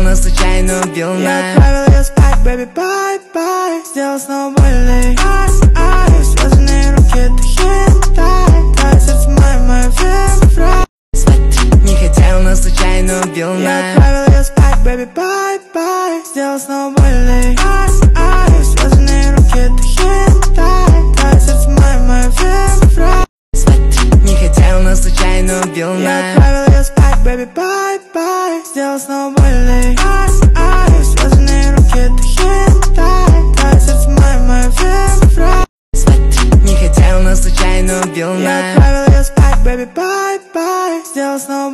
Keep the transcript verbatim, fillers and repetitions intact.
но случайно убил нас. Я отправил ее спать, baby, bye-bye. Сделал снова больно. Ай-ай, связанные руки, это хентай. Твое сердце мое, мое февраль. Не хотел, но случайно убил нас. Я отправил ее спать, baby, bye-bye. Сделал снова больно. Ай-ай, связанные руки, это хентай. Твое сердце мое, мое февраль. Не хотел, но случайно убил нас. Я отправил ее спать, baby, bye-bye. Сделал снова больно. Ай-ай, связанные руки, это хентай. Твое сердце мое, мое февраль. Не хотел, но случайно убил нас. Я отправил ее спать, baby, bye-bye. Сделал снова